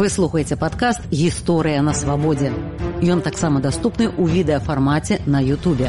Вы слухаеце падкаст «Гісторыя на свабодзе». Ён таксама даступны ў відэафармаце на Ютубе.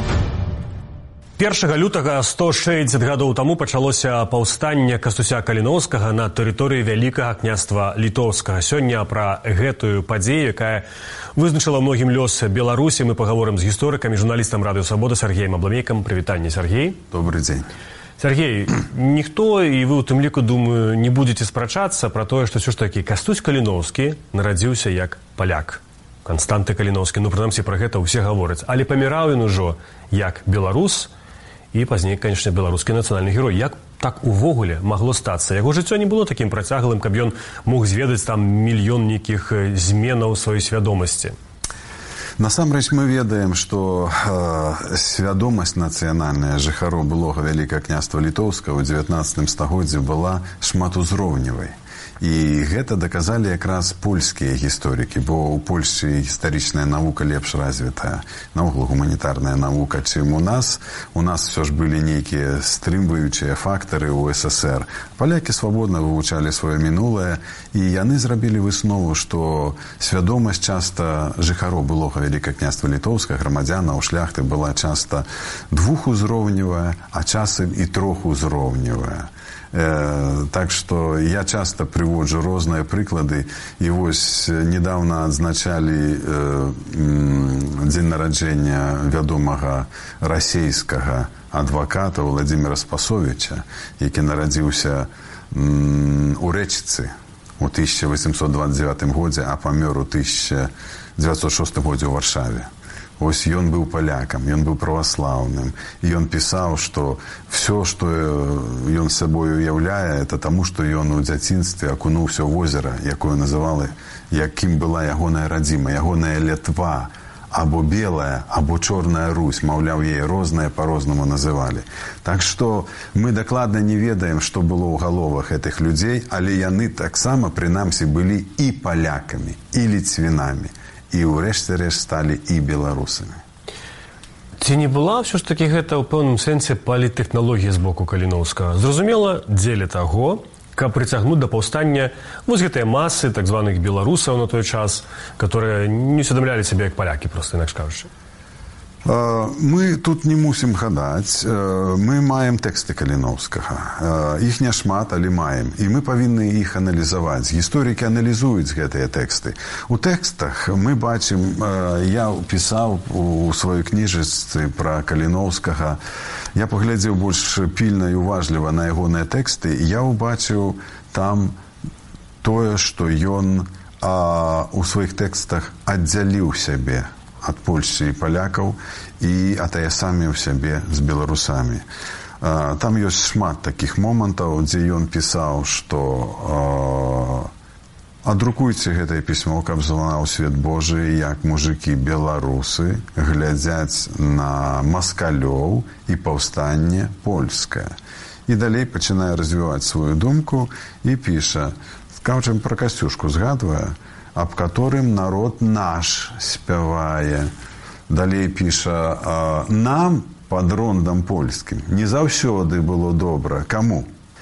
1 лютага 160 гадоў таму пачалося паўстанне Кастуся Каліноўскага на тэрыторыі Вялікага княства Літоўскага. Сёння пра гэтую падзею, якая вызначыла многім лёс Беларусі, мы пагаворым з гісторыкам і журналістам Радыё Свабода Сергеем Абламейкам. Прывітанне, Сергей. Добрый дзень. Сергей, ніхто, і вы ў тым ліку, думаю, не будзеце спрачацца пра тое, што ўсё ж такі Кастусь Каліноўскі нарадзіўся як паляк. Канстанты Каліноўскі, прынамсі, пра гэта ўсе гавораць. Але паміраў ён ужо як беларус і пазней, канечне, беларускі нацыянальны герой. Як так увогуле магло стацца? Яго жыццё не было такім працяглым, каб ён мог зведаць там мільён нейкіх зменаў сваёй свядомасці. Насамрэч мы ведаем, што свядомасць нацыянальная жыхароў былога Вялікага княства Літоўскага ў 19 стагоддзі была шматузроўневай. І гэта даказалі якраз польскія гісторыкі, бо ў Польшчы гістарычная навука лепш развітая, наогул гуманітарная навука, чым у нас. У нас все ж былі нейкія стрымваючыя фактары ў СССР. Палякі свабодна вывучалі сваё мінулае, і яны зрабілі выснову, што свядомасць часта жыхароў былога Вялікага княства Літоўскага, грамадзянаў, шляхты была часта двухузроўневая, а часам і трохузроўневая. Так што я часта прыводжу розныя прыклады, і вось недавно адзначалі дзень нараджэння вядомага расейскага адваката Владзіміра Спасовіча, які нарадзіўся у Рэчыцы ў 1829 годзе, а памёр у 1906 годзе ў Варшаве. Ось ён быў палякам, ён быў праваслаўным, і ён пісаў, што все, што ён сабой уяўляе, это таму, што ён у дзяцінстве акунуўся ў возера, якое называлі, якім была ягоная радзіма, ягоная Літва, або белая, або чорная Русь, маўляў, яе розныя па-рознаму называлі. Так што мы дакладна не ведаем, што было ў галовах гэтых людзей, але яны таксама, прынамсі, былі і палякамі, і ліцвінамі. І ўрэшце рэшт сталі і беларусамі. Ці не была ўсё ж такі гэта ў пэўным сэнсе паліттэхналогія з боку Каліноўскага? Зразумела, дзеля таго, каб прыцягнуць да паўстання вось гэтыя масы так званых беларусаў на той час, которые не усведамлялі сябе як палякі, проста інакш кажучы. Мы тут не мусім гадаць. Мы маем тэксты Каліноўскага. Іх няшмат, але маем. І мы павінны іх аналізаваць. Гісторыкі аналізуюць гэтыя тэксты. У тэкстах мы бачым, я пісаў у сваёй кніжачцы пра Каліноўскага, я паглядзеў больш пільна і уважліва на ягоныя тэксты, і я ўбачыў там тое, што ён у сваіх тэкстах аддзяліў сябе ад Польшчы і палякаў і атаясаміў сябе з беларусамі. Там ёсць шмат такіх момантаў, дзе ён пісаў, што адрукуйце гэтае пісьмо, каб званаў свет Божы, як мужыкі беларусы глядзяць на маскалёў і паўстанне польскае. І далей пачынае развіваць сваю думку і піша, скажам, пра Касцюшку згадвае, аб которым народ наш спявае. Далей піша, нам пад рондам польскім не заўсёды было добра. Каму?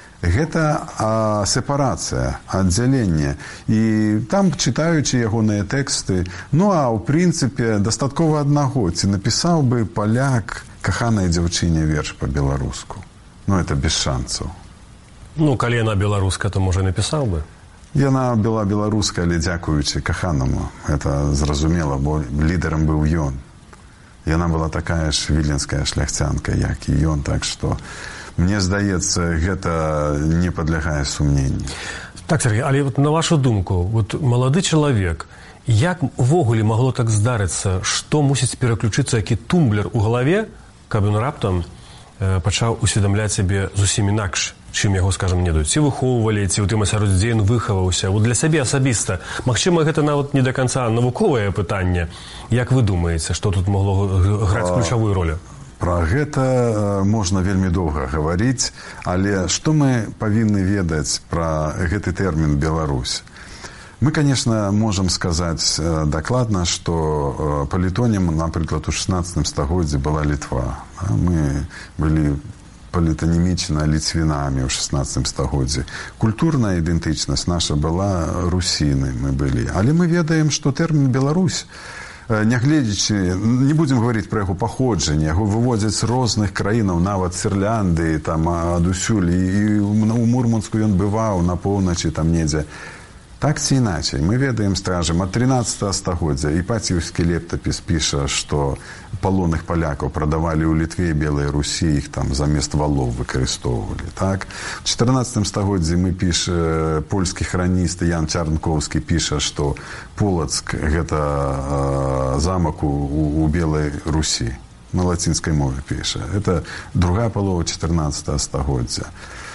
Гэта сепарацыя, аддзяленне. І там, чытаючы ягоныя тэксты, ну а ў прынцыпе дастаткова аднаго, ці напісаў бы паляк каханай дзяўчыне верш па-беларуску. Ну, это без шансаў. Ну, калі яна беларуска, то, можа, напісаў бы. Яна была беларуская, але дзякуючы каханаму. Это зразумела, бо лідарам быў ён. Яна была такая ж віленская шляхцянка, як і ён. Так што, мне здаецца, гэта не падлягае сумненню. Так, Сергей, але вот на вашу думку, вот малады чалавек, як увогуле магло так здарыцца, што мусіць пераключыцца які тумблер у галаве, каб ён раптам пачаў усведамляць сябе зусім інакш, чым яго, скажам, не даюць. Ці выхоўвалі, ці ў тым асяроддзі, дзе ён выхаваўся. Вот для сябе асабіста. Магчыма, гэта нават не да канца навуковае пытанне. Як вы думаеце, што тут магло граць ключавую ролю? Пра гэта можна вельмі доўга гаварыць, але што мы павінны ведаць пра гэты тэрмін «Беларусь»? Мы, конечно, можем сказаць дакладна, што палітонім, напрыклад, у 16 стагоддзі была Літва. Мы былі палітанімічна ліцвінамі ў 16 стагоддзі. Культурная ідэнтычнасць наша была русіны, мы былі. Але мы ведаем, што тэрмін «Беларусь», нягледзячы, не будзем гаварыць пра яго паходжанне, яго выводзяць з розных краінаў, нават з Ірландыі, там, адусюль, і ў Мурманску ён бываў, на поўначы, там недзе. Так ці іначай, мы ведаем, скажем, ад 13 стагоддзя Іпатіўскі летапіс піша, што палонных палякаў прадавалі ў Літве і Белай Русі, іх там замест валоў выкарыстоўвалі. Так? У 14 стагоддзі мы піша, польскі храніст Ян Чарнкоўскі піша, што Полацк – гэта замак у Белай Русі. На лацінскай мове піша. Это другая палова 14 стагоддзя.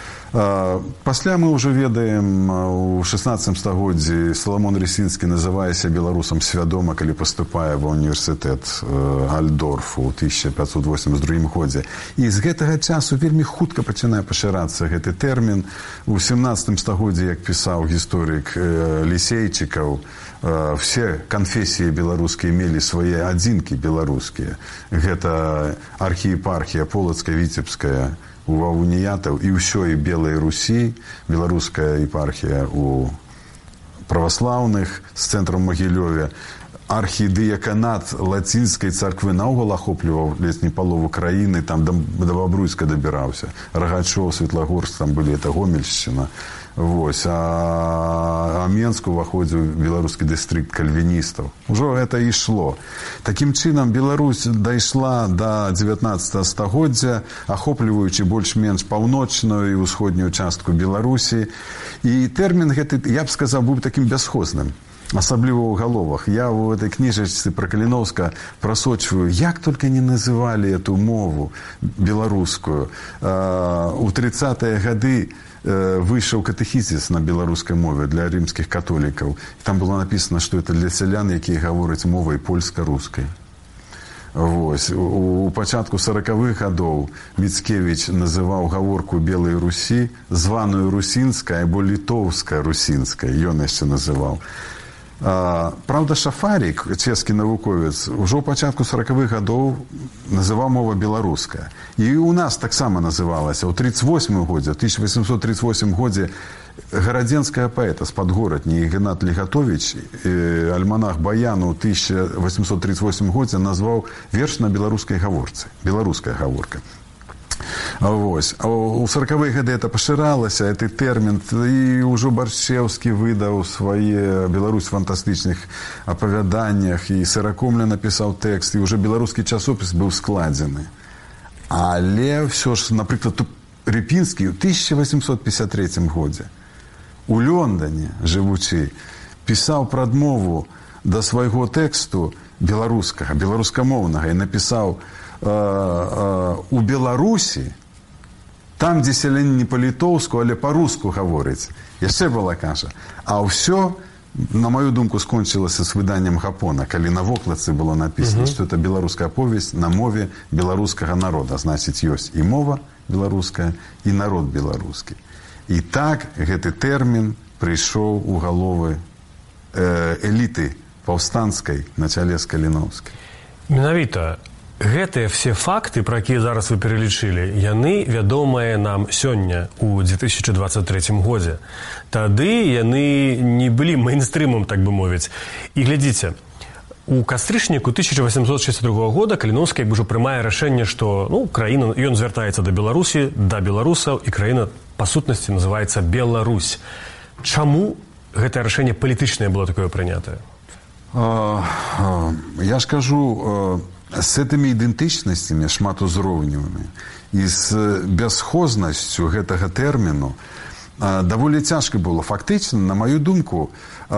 Пасля мы ўжо ведаем, у 16 стагоддзі Саламон Рысінскі называе сябе беларусам свядома, калі паступае ва ўніверсітэт Альдорфу ў 1582 годзе. І з гэтага часу вельмі хутка пачынае пашырацца гэты тэрмін. У 17 стагоддзі, як пісаў гісторык Лісейчыкаў, все канфесіі беларускія мелі свае адзінкі беларускія. Гэта архіепархія Полацкая, Віцебская, у уніятаў і ўсё і Белай Русі, беларуская епархія у праваслаўных з цэнтрам Магілёве, архідыяканат лацінскай царквы наогул ахопліваў ледзь не палову краіны, там да Бабруйска дабіраўся. Рагачоў, Светлагорск, там былі, это Гомельшчына. Вось. А Менск уваходзіў беларускі дыстрыкт кальвіністаў. Ужо гэта ішло. Такім чынам, Беларусь дайшла да 19 стагоддзя, ахопліваючы больш-менш паўночную і ўсходнюю частку Беларусі. І тэрмін гэты, я б сказаў, быў такім бясхозным. Асабліва ў галовах. Я ў этой кніжачцы пра Каліноўска прасочваю, як только не называлі эту мову беларускую. У 30-е гады выйшаў катэхізіс на беларускай мове для рымскіх католікаў. Там было написано, што это для сялян, якія гавораць мовай польска-рускай. Вось. У пачатку 40-х гадоў Міцкевіч называў гаворку Белай Русі званую русінскай або літоўска-русінскай. Ён яшчэ называў. Праўда, Шафарік, чэшскі навуковец, ужо ў пачатку 40-х гадоў называў мова беларуская. І ў нас таксама называлася. У 1938 годзе, 1838 годзе гарадзенская паэта з Падгорадні Ігнат Легатовіч, альманах Баяну ў 1838 годзе назваў верш на беларускай гаворцы. Беларуская гаворка. Вось. У 40-е гады это пашыралася, гэты тэрмін, і ўжо Баршчеўскі выдаў свае Беларусь фантастычных апавяданнях, і Сыракомля напісаў тэкст, і ўжо беларускі часопіс быў складзены. Але ўсё ж, напрыклад, Рыпінскі ў 1853 годзе у Лондоне, жывучы, пісаў прадмову да свайго тэксту беларускага, беларускамоўнага, і напісаў: у Беларусі, там, дзе сялянін не па-літоўску, але па-руску гаворыць. Яшчэ была кажа. А ўсё, на маю думку, скончылася з выданнем Гапона, калі на вокладцы было напісана, што это беларуская повесць на мове беларускага народа. Значыць, ёсць і мова беларуская, і народ беларускі. І так гэты тэрмін прыйшоў у галовы эліты паўстанцкай на чале з Каліноўскай. Менавіта гэтыя все факты, пра якія зараз вы пералічылі, яны вядомыя нам сёння, у 2023 годзе. Тады яны не былі мейнстрымам, так бы мовіць. І глядзіце, у кастрычніку 1862 года Каліноўскі ўжо прымае рашэнне, што краіна, ён звяртаецца да Беларусі, да беларусаў, і краіна, па сутнасці, называецца Беларусь. Чаму гэтае рашэнне палітычнае было такое прынятае? Я ж кажу, з гэтымі ідэнтычнасцямі шматузроўневымі і з бясхознасцю гэтага тэрміну даволі цяжка было. Фактычна, на маю думку,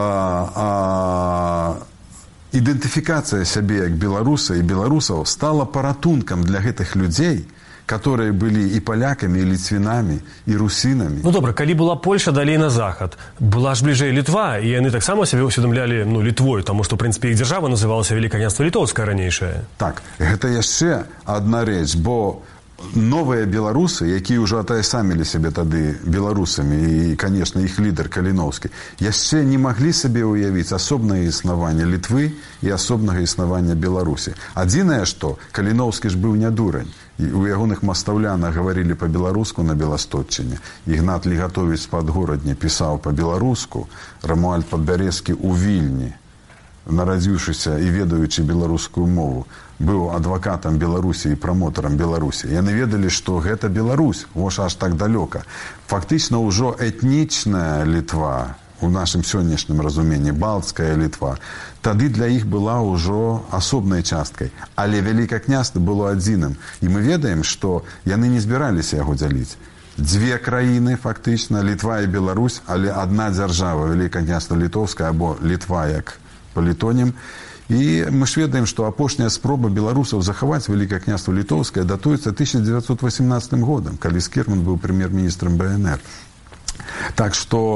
ідэнтыфікацыя сябе як беларуса і беларусаў стала паратункам для гэтых людзей, которые былі і палякамі, і ліцвінамі, і русінамі. Добра, калі была Польша далей на захад, была ж бліжэй Літва, і яны таксама сябе усведамлялі Літвой, таму што, у прынцыпе, іх дзяржава называлася Вялікае княства Літоўскае ранейшае. Так, гэта яшчэ адна рэч, бо новыя беларусы, якія ўжо атаясамілі сябе тады беларусамі, і, канешне, іх лідар Каліноўскі, яшчэ не маглі сабе ўявіць асобнае існаванне Літвы і асобнага існавання Беларусі. Адзінае, што Каліноўскі ж быў не дурань. І у ягоных мастаўлянах гаварылі па-беларуску на Беластотчыне. Ігнат Легатовіч з Падгорадні пісаў па-беларуску, Рамуальд Падбярэзкі ў Вільні, нарадзіўшыся і ведаючы беларускую мову, быў адвакатам Беларусі і прамотарам Беларусі. Яны ведалі, што гэта Беларусь, аж так далёка. Фактычна ўжо этнічная Літва, у нашым сённяшнім разуменні, балтская Літва, тады для іх была ўжо асобнай часткай. Але Вялікае княства было адзіным. І мы ведаем, што яны не збіраліся яго дзяліць. Дзве краіны, фактычна, Літва і Беларусь, але адна дзяржава, Вялікае княства Літоўскае, або Літва як палітонім. І мы ж ведаем, што апошняя спроба беларусаў захаваць Вялікае княства Літоўскае датуецца 1918 годам, калі Скірман быў прэм'ер-міністрам БНР. Так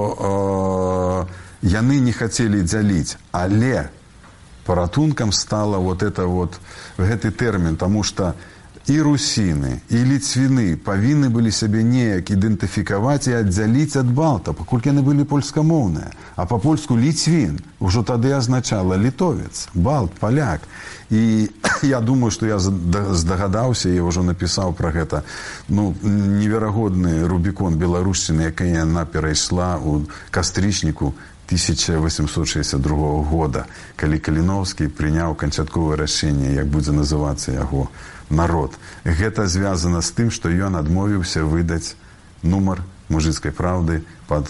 што яны не хацелі дзяліць, але паратункам стала гэты тэрмін, таму што і русіны, і ліцвіны павінны былі сябе неяк ідэнтыфікаваць і аддзяліць ад балта, паколькі яны былі польскамоўныя. А па-польску ліцвін ўжо тады азначала літовец, балт, паляк. І я думаю, што я здагадаўся, я ўжо напісаў пра гэта, неверагодны рубікон беларушчыны, якая яна перайшла ў кастрычніку 1862 года, калі Каліноўскі прыняў канчатковае рашэнне, як будзе называцца яго народ. Гэта звязана з тым, што ён адмовіўся выдаць нумар мужыцкай правды пад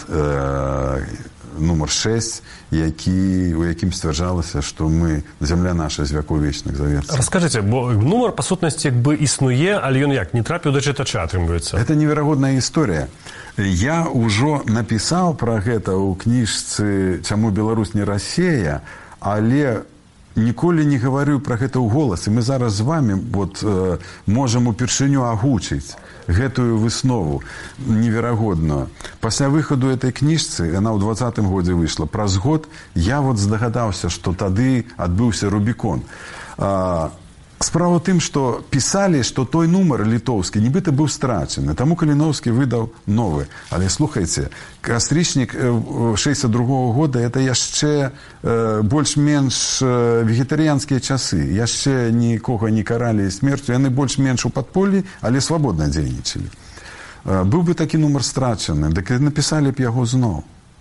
нумар 6, у якім сцвярджалася, што зямля наша з вякоў вечных завецца. Раскажыце, бо нумар, па сутнасці, як бы існуе, але ён як, не трапіў да чытача, атрымліваецца? Гэта неверагодная гісторыя. Я ўжо напісаў пра гэта ў кніжцы «Чаму Беларусь не Расія», але ніколі не гаварыў пра гэта ў голас. І мы зараз з вамі можам упершыню агучыць гэтую выснову неверагодную. Пасля выхаду этой кніжцы, яна ў 20-м годзе выйшла, праз год я здагадаўся, што тады адбыўся Рубікон. Справа ў тым, што пісалі, што той нумар літоўскі нібыта быў страчаны, таму Каліноўскі выдаў новы. Але слухайце, кастрычнік 62 года это яшчэ больш-менш вегетарыянскія часы. Яшчэ нікога не каралі смерцю, яны больш-менш у падполлі, але свабодна дзейнічалі. Быў бы такі нумар страчаны, дык напісалі б яго зноў.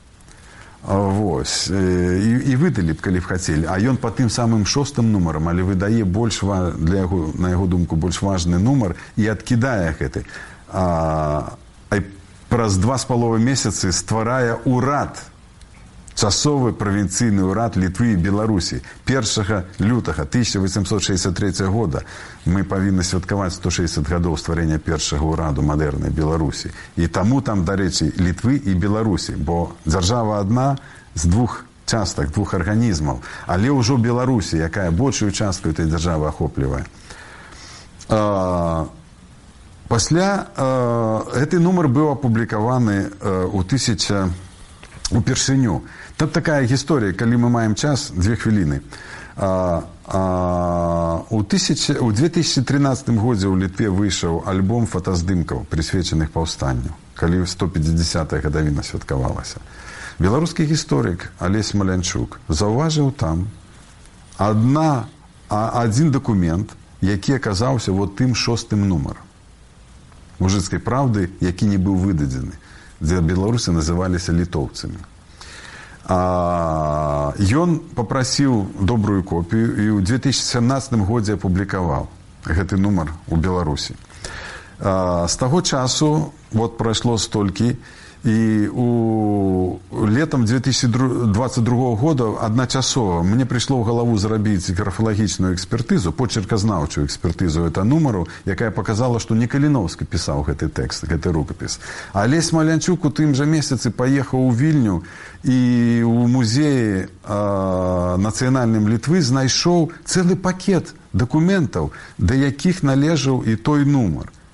І выдалі б, калі б хацелі. А ён па тым самым 6-м нумарам, але выдае на яго думку больш важны нумар і адкідае гэты. Праз 2,5 месяцы стварае ўрад, часовы правінцыйны ўрад Літвы і Беларусі. 1 лютага 1863 года мы павінны святкаваць 160 гадоў стварэння першага ўраду мадэрнай Беларусі. І таму там, дарэчы, Літвы і Беларусі, бо дзяржава адна з двух частак, двух арганізмаў, але ўжо Беларусі, якая большую частку этой дзяржавы ахоплівае. Пасля гэты нумар быў апублікаваны упершыню. Тут такая гісторыя, калі мы маем час, 2 хвіліны. У 2013 годзе ў Літве выйшаў альбом фотаздымкаў, прысвечаных паўстанню, калі 150-я гадавіна святкавалася. Беларускі гісторык Алесь Малянчук заўважыў там адзін дакумент, які аказаўся тым 6-м нумарам мужыцкай правды, які не быў выдадзены, дзе беларусы называліся літоўцамі. Ён попрасіў добрую копію і ў 2017 годзе апублікаваў гэты нумар у Беларусі. З таго часу прайшло столькі, і летом 2022 года адначасова мне прыйшло ў галаву зрабіць графалагічную экспертызу, почерказнаўчую экспертызу гэта нумару, якая паказала, што не Каліноўскі пісаў гэты тэкст, гэты рукапіс. А Алесь Малянчук у тым жа месяцы паехаў у Вільню і ў музеі нацыянальным Літвы знайшоў цэлы пакет дакументаў, да якіх належаў і той нумар.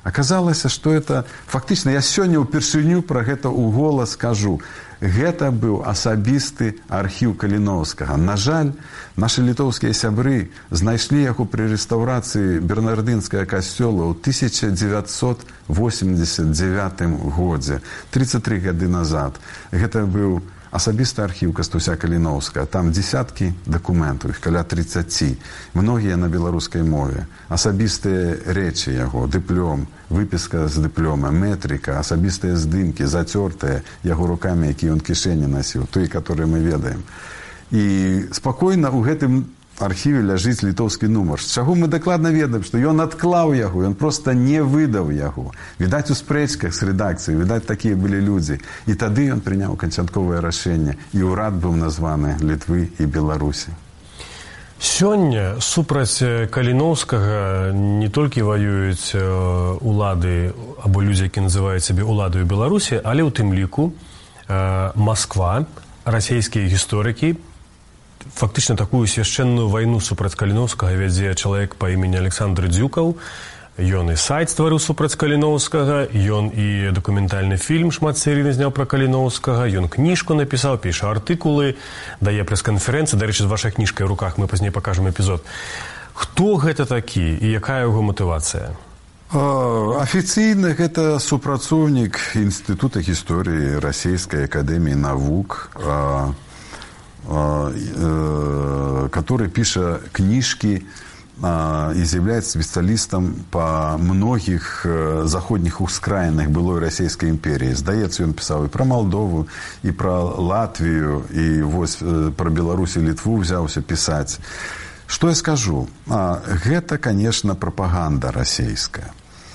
Аказалася, што это фактычна, я сёння ўпершыню пра гэта ў голас кажу. Гэта быў асабісты архіў Каліноўскага. На жаль, нашы літоўскія сябры знайшлі яго пры рэстаўрацыі бернардынскага касцёла ў 1989 годзе, 33 гады назад. Гэта быў асабісты архіў Кастуся Каліноўскага. Там дзесяткі дакументаў, іх каля 30. Многія на беларускай мове. Асабістыя рэчы яго, дыплём, выпіска з дыплёма, метрика, асабістыя здымкі, зацёртыя яго рукамі, якія ён кішэні насіў, той, которые мы ведаем. І спакойна ў гэтым архіве ляжыць літоўскі нумар. З чаго мы дакладна ведаем, што ён адклаў яго, ён проста не выдаў яго. Відаць, у спрэчках з рэдакцыяй, відаць, такія былі людзі. І тады ён прыняў канчатковае рашэнне, і ўрад быў названы Літвы і Беларусі. Сёння супраць Каліноўскага не толькі ваююць улады або людзі, які называюць сябе уладаю Беларусі, але ў тым ліку Масква, расійскія гісторыкі, фактычна такую свяшчэнную вайну супраць Каліноўскага вядзе чалавек па імені Александр Дзюкаў. Ён і сайт стварыў супраць Каліноўскага, ён і дакументальны фільм шматсерыйны зняў пра Каліноўскага, ён кніжку напісаў, піша артыкулы, дае прэс-канферэнцыі. Дарэчы, з вашай кніжкай у руках мы пазней пакажам эпізод. Хто гэта такі і якая яго матывацыя? Афіцыйна гэта супрацоўнік Інстытута гісторыі Расійскай акадэміі навук, который пишет книжки и является специалистом по многих заходних ускраинах былой Российской империи. Здаецца, он писал и про Молдову, и про Латвию, и про Беларусь и Литву взялся писать. Что я скажу? Это, конечно, пропаганда российская.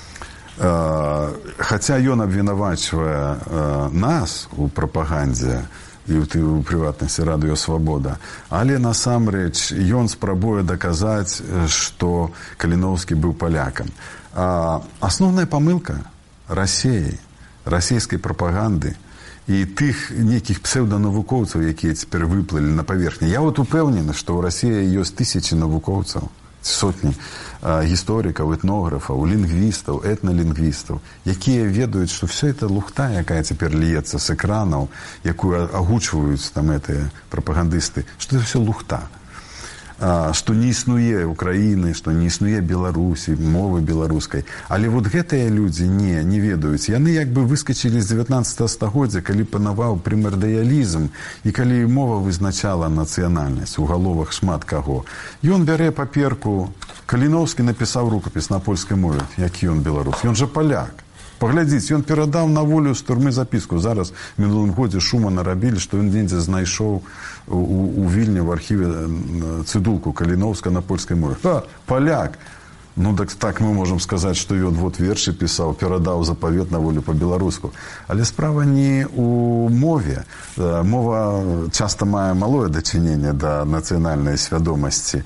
Хотя ён обвинувачивая нас у пропаганде, і ў прыватнасці радыё «Свабода». Але насамрэч ён спрабуе даказаць, што Каліноўскі быў палякам. Асноўная памылка Расіі, расійскай прапаганды і тых нейкіх псеўданавукоўцаў, якія цяпер выплылі на паверхні. Я упэўнены, што ў Расіі ёсць тысячы навукоўцаў, сотні гісторыкаў, этнографаў, лінгвістаў, этналінгвістаў, якія ведаюць, што все это лухта, якая цяпер льецца з экранаў, якую агучваюць там гэтыя прапагандысты, што это все лухта. Што не існуе Украіны, што не існуе Беларусі, мовы беларускай. Але вот гэтыя людзі не ведаюць. Яны як бы выскачылі з 19 стагоддзя, калі панаваў прымардыялізм і калі мова вызначала нацыянальнасць, у галовах шмат каго. Ён бярэ паперку, Каліноўскі напісаў рукапіс на польскай мове, які ён беларус. Ён жа паляк. Паглядзіце, ён перадаў на волю з турмы запіску. Зараз в мінулым годзе шума нарабілі, што ён недзе знайшоў у Вільні в архіве цыдулку Каліноўска на польскай мове. Паляк! Ну, так мы можам сказаць, што ён вот вершы пісаў, перадаў запавет на волю па-беларуску. Але справа не ў мове. Мова часта мае малое дачыненне да нацыянальнай свядомасці,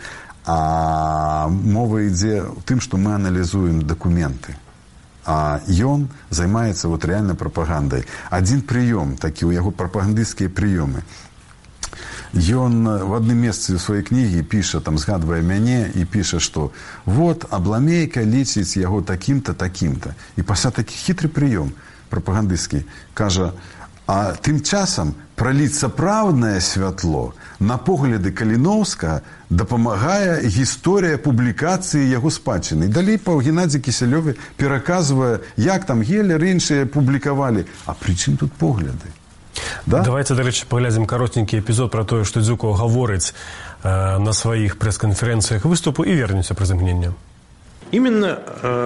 а мова ідзе ў тым, што мы аналізуем дакументы. А ён займаецца вот реально прапагандай. Адзін прыём, такі ў яго прапагандысцкія прыёмы. Ён в адным месцы ў сваёй кнігі піша, там згадвае мяне і піша, што вот Абламейка лічыць яго такім-то, такім-то. І пасля такі хітры прыём прапагандысцкі кажа, а тым часам праліць сапраўднае святло на погляды Каліноўскага дапамагае гісторыя публікацыі яго спадчыны. І далей па Геннадзі Кісялёве пераказвае, як там Гелер і іншыя публікавалі. А пры чым тут погляды? Да? Давайте, дарэчы, паглядзім каротенькі эпізод пра тое, што Дзюкаў гаворыць на сваіх прэс-канферэнцыях выступу і вернемся праз імгнення. Именно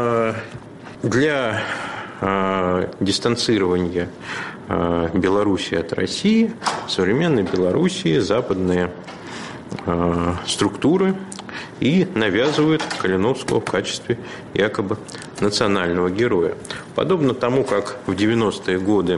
для дистанцирования Беларуси от России, в современной Белоруссии западные структуры и навязывают Калиновского в качестве якобы национального героя. Подобно тому, как в 90-е годы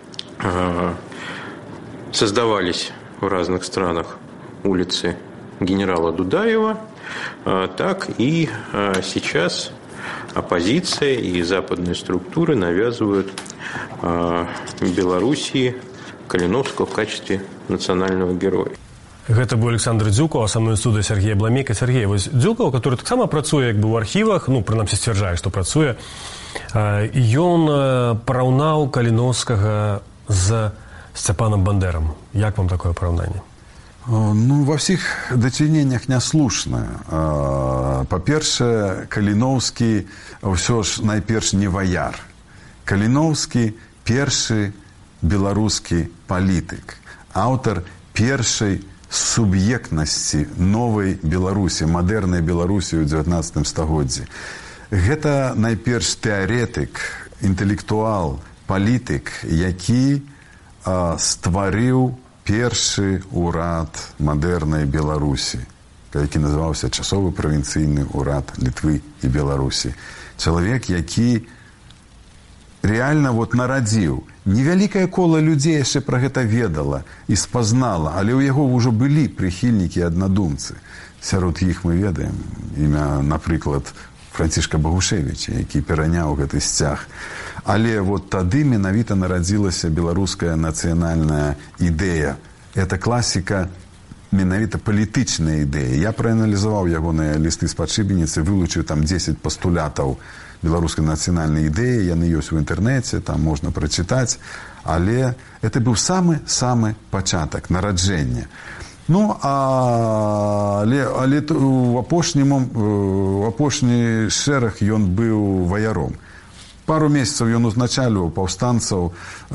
создавались в разных странах улицы генерала Дудаева, так и сейчас оппозиция и западные структуры навязывают Белоруссии Калиновского в качестве национального героя. Гэта быў Александр Дзюкаў, а са мной студыя Сергей Абламейка. Сергей, вось Дзюкаў, который таксама працуе як бы ў архівах, ну, прынамсі сцвярджае, што працуе, ён параўнаў Каліноўскага з Сцяпанам Бандэрам. Як вам такое параўнанне? Ну, во всіх дачыненнях няслушна. Па-першае, Каліноўскі ўсё ж найперш не ваяр. Каліноўскі першы беларускі палітык, аўтар першай суб'ектнасці новай Беларусі, мадэрнай Беларусі ў 19 стагоддзі. Гэта найперш тэарэтык, інтэлектуал, палітык, які стварыў першы ўрад мадэрнай Беларусі, які называўся часовы правінцыйны ўрад Літвы і Беларусі. Чалавек, які реально вот нарадзіў. Невялікае кола людзей яшчэ пра гэта ведала і спазнала, але ў яго ўжо былі прыхільнікі і аднадумцы. Сярод іх мы ведаем імя, напрыклад, Францішка Багушевіча, які пераняў гэты сцяг. Але вот тады менавіта нарадзілася беларуская нацыянальная ідэя. Это класіка менавіта палітычнай ідэі. Я прааналізаваў ягоныя лісты з падшыбеніцы, вылучыў там 10 пастулятаў беларускай нацыянальнай ідэі, яны ёсць у інтэрнэце, там можна прачытаць, але это быў самы пачатак нараджэння. Ну, але у апошні шэраг ён быў ваяром. Пару месяцаў ён узначальваў паўстанцаў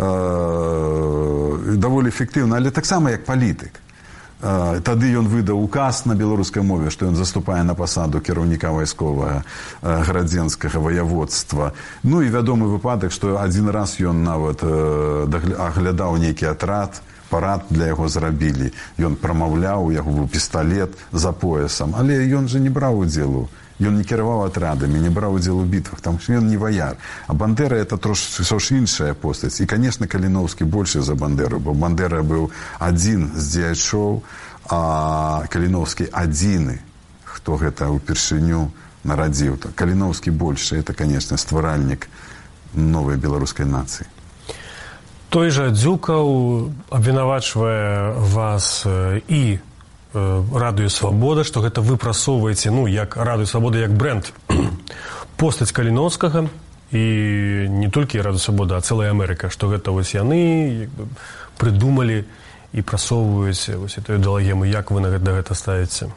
даволі эфектыўна, але таксама як палітык. Тады ён выдаў указ на беларускай мове, што ён заступае на пасаду кіраўніка вайсковага градзенскага ваяводства. Ну і вядомы выпадак, што адзін раз ён нават аглядаў нейкі атрад, парад для яго зрабілі. Ён прамаўляў, у яго быў пісталет за поясам, але ён жа не браў удзелу. Ён не кіраваў атрадамі, не браў удзел у бітвах, там ён не ваяр. А Бандера это трошки іншая постаць. І, конечно, Каліноўскі большы за Бандеру, бо Бандера быў адзін з дзеячоў, а Каліноўскі адзіны, хто гэта ўпершыню нарадзіў. Каліноўскі большы, это, конечно, стваральнік новай беларускай нацыі. Той жа Дзюкаў абвінавачвае вас і Радыё Свабода, што гэта вы прасоўваеце, ну, як Радыё Свабода, як бренд, постаць Каліноўскага, і не толькі Радыё Свабода, а цэлая Амерыка, што гэта вось яны прыдумалі і прасоўваюць вось эту ідэалагему. Як вы на гэта ставіце?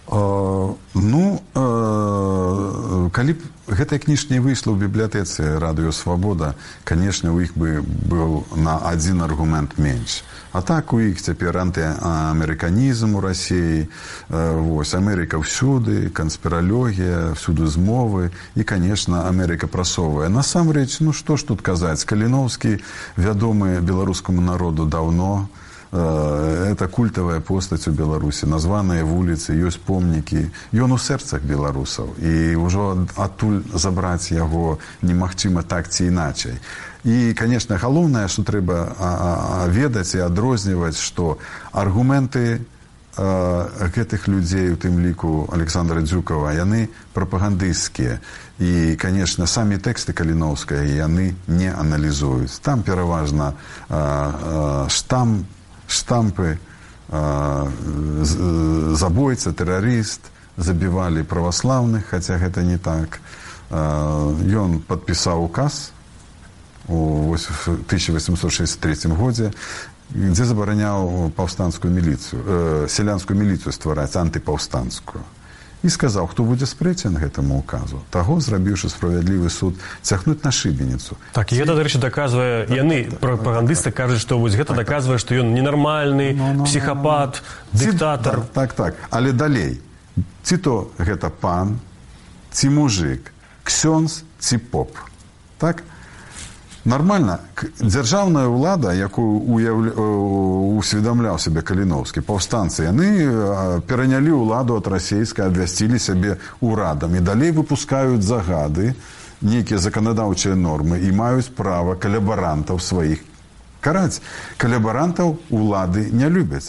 Калі б гэтая кніжка не выйшла ў бібліятэцы Радыё Свабода, канешне, у іх бы быў на адзін аргумент менш. А так у іх цяпер антыамерыканізм у Расіі, вось, Амерыка ўсюды, канспіралогія, всюды змовы, і, канешне, Амерыка прасоўвае. Насамрэч, ну што ж тут казаць, Каліноўскі вядомы беларускаму народу даўно, это культавая постаць у Беларусі, названыя вуліцы, ёсць помнікі, ён у сэрцах беларусаў, і ўжо адтуль забраць яго немагчыма так ці іначай. І, канешне, галоўнае, што трэба ведаць і адрозніваць, што аргументы гэтых людзей, у тым ліку Александра Дзюкава, яны прапагандысцкія. І, канешне, самі тэксты Каліноўскага яны не аналізуюць. Там пераважна штампы, забойца, тэрарыст, забівалі праваслаўных, хаця гэта не так. Ён падпісаў указ у 1863 годзе, дзе забараняў паўстанцкую міліцыю, сялянскую міліцыю ствараць, антыпаўстанцкую. І сказаў, хто будзе спрэчан гэтаму указу, таго, зрабіўшы справядлівы суд, цягнуць на шыбеніцу. Так, і гэта, дарэчы, даказвае, яны, прапагандысты, кажуць, што вось гэта даказвае, што ён ненармальны, псіхапат, дыктатар. Так. Але далей, ці то гэта пан, ці мужик, ксёндз, ці поп. Так? Нармальна, дзяржаўная ўлада, якую усведамляў сябе Каліноўскі, паўстанцы, яны перанялі ўладу ад расейскай, абвясцілі сябе ўрадам і далей выпускаюць загады, нейкія заканадаўчыя нормы і маюць права калабарантаў сваіх караць. Калабарантаў улады не любяць.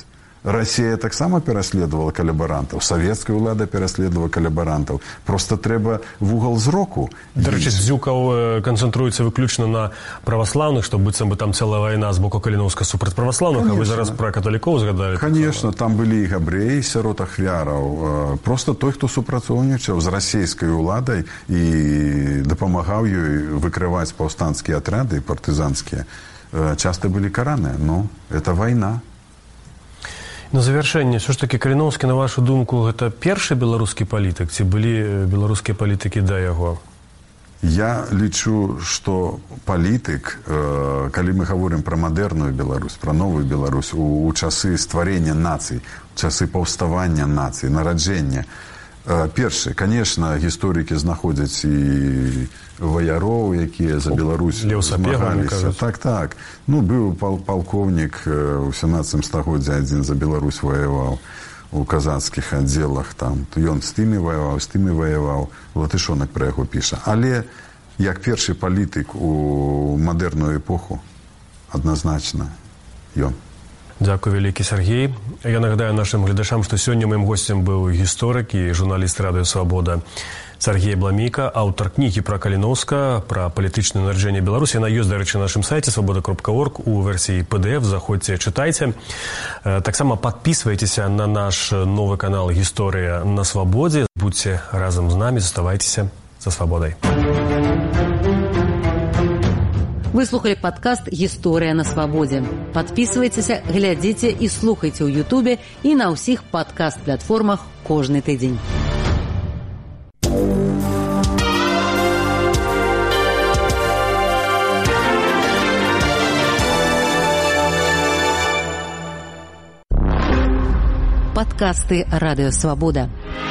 Расія таксама пераследавала калабарантаў, савецкая ўлада пераследавала калабарантаў. Проста трэба вугал зроку. Дарэчы, Дзюкаў канцэнтруецца выключна на праваслаўных, што быццам бы там цэлая вайна з боку Каліноўска супраць праваслаўных, а вы зараз пра каталікоў згадалі. Конечно, там былі і габрэі сярод ахвяраў. Проста той, хто супрацоўнічаў з расійскай уладай і дапамагаў ёй выкрываць паўстанцкія атряды партызанскія, часта былі караныя. Ну, это вайна. На завяршэнне, ўсё ж такі Каліноўскі, на вашу думку, гэта першы беларускі палітык, ці былі беларускія палітыкі да яго? Я лічу, што палітык, калі мы гаворым пра мадэрную Беларусь, пра новую Беларусь, у часы стварення нацый, у часы паўставання нацый, нараджэння, першы, конечно, гісторыкі знаходзяць і ваяроў, якія за Беларусь змагаліся. Так. Ну, быў палкоўнік у 17 стагоддзі, адзін за Беларусь ваяваў у казацкіх аддзелах. Там. Ён з тымі ваяваў, Латышонак пра яго піша. Але як першы палітык у мадэрную эпоху, адназначна ён. Дзякуй вялікі, Сергей. Я нагадаю нашым гледачам, што сёння маім госцем быў гісторык і журналіст Радыё Свабода Сергей Бламейка, аўтар кнігі пра Каліноўска, пра палітычнае нараджэнне Беларусі. Яна ёсць, дарэчы, на нашым сайце свабода.орг у версіі PDF. Заходзьце, чытайце. Таксама падпісвайцеся на наш новы канал «Гісторыя на свабодзе». Будьце разам з намі, заставайцеся за свабодай. Вы слухали падкаст «Гісторыя на свабодзе». Падпісвайцеся, глядзіце і слухайце ў Ютубе і на ўсіх падкаст-платформах кожны тыдзень. Падкасты Радыё Свабода.